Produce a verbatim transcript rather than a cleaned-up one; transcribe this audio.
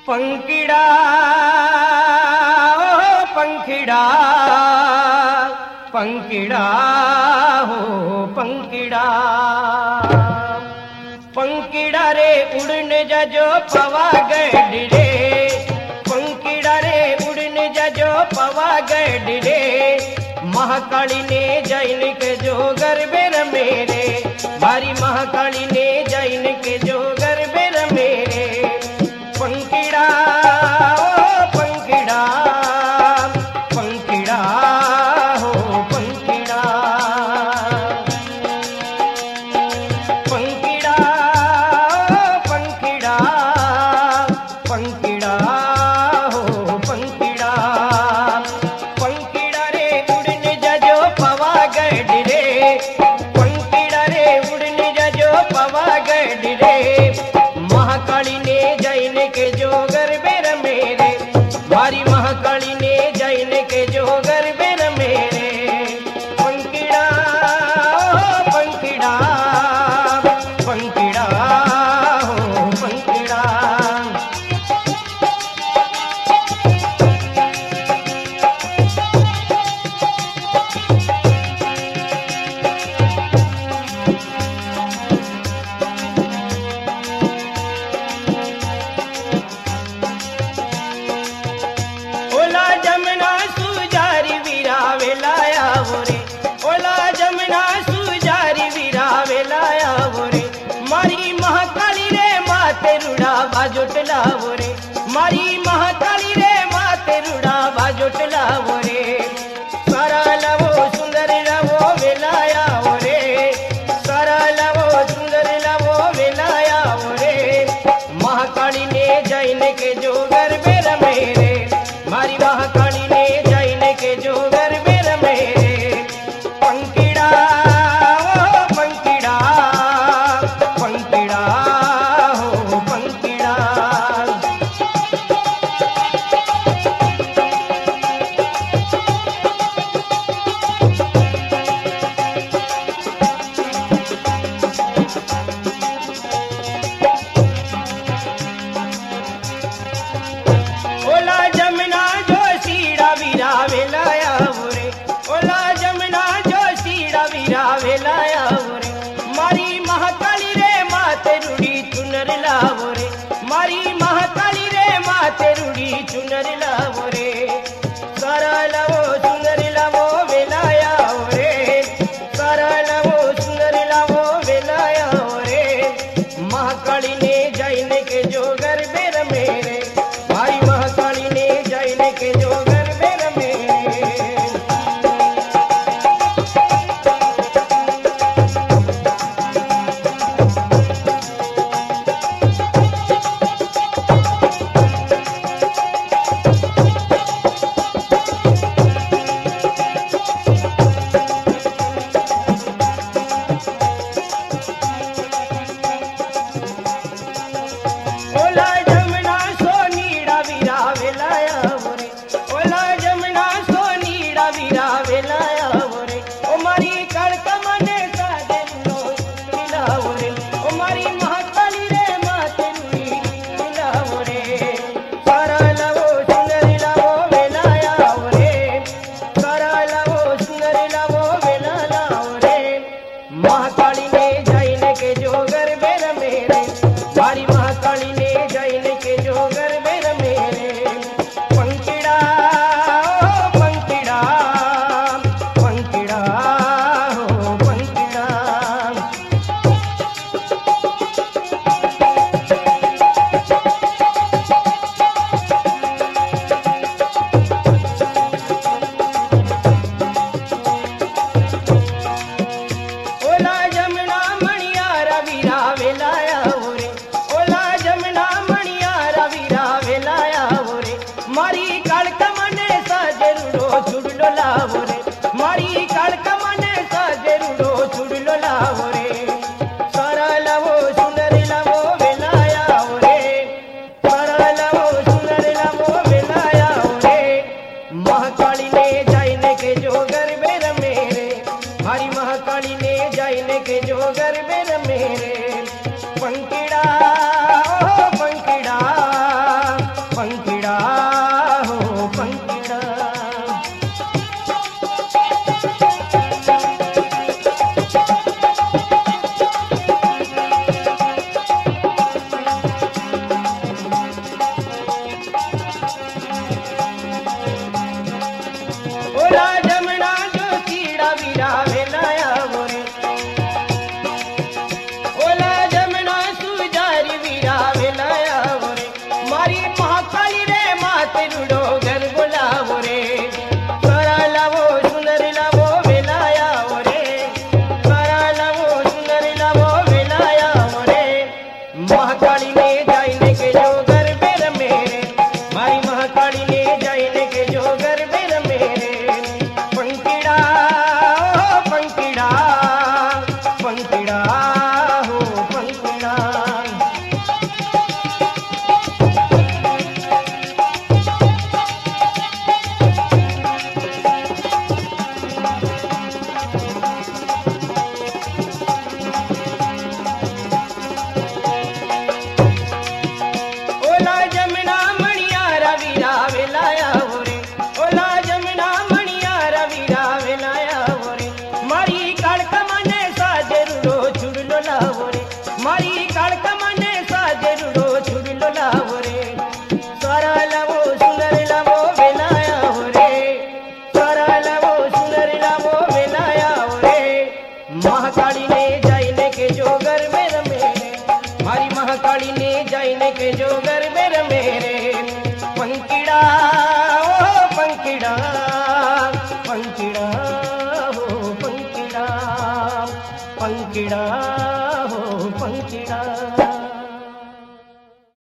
पंखिड़ा ओ पंखिड़ा पंखिड़ा हो पंखिड़ा पंखिड़ा रे उड़ने जाजो पवागढ़ रे पंखिड़ा रे उड़ने जाजो पवागढ़ रे महाकाली ने जैन के जो गरबे मेरे भारी महाकाली ने जैन के जो गरबे मेरे पंखिड़ा ओ पंखिड़ा पंखिड़ा हो पंखिड़ा पंखिड़ा ओ पंखिड़ा पंखिड़ा हो पंखिड़ा पंखिड़ा रे उड़ने जाजो पवागढ़ रे पंखिड़ा रे उड़ने जाजो पवागढ़ रे महाकाली ने जैन के जो गरबे मेरे भारी महाकाली ने जैन के जो गरबे मेरे पंखिड़ा ओ पंखिड़ा पंखिड़ा हो पंखिड़ा ओला जमुना सुजारी वीरा वेलाया बोरे ओला जमुना सुजारी वीरा वेलाया बोरे मारी महाकाली रे माते रुड़ा बाजोटला बोरे मारी महाकाली रे माते रुड़ा बाजोटला बोरे सारा लवो सुंदर लवो वेलाया बोरे सारा लवो सुंदर लवो वेलाया बोरे महाकाली ने जैन के जो गरबे मेरे मारी महाकाली ने जैन के जो गरबे मेरे पंखिड़ा ओ पंखिड़ा पंखिड़ा हो पंखिड़ा ओला जमुना जो सीड़ा वीरा वेलाया बोरे ओला जमुना जो सीड़ा वीरा वेलाया बोरे मारी महाकाली रे माते रुड़ी चुनर लावो रे मारी महाकाली रे माते रुड़ी चुनर लावो रे सारा लवो सुंदर लवो वेलाया रे सारा लवो सुंदर लवो वेलाया रे महाकाली ने जैन के जो गरबे मेरे भाई महाकाली ने जैन के जो गरबे मेरे रा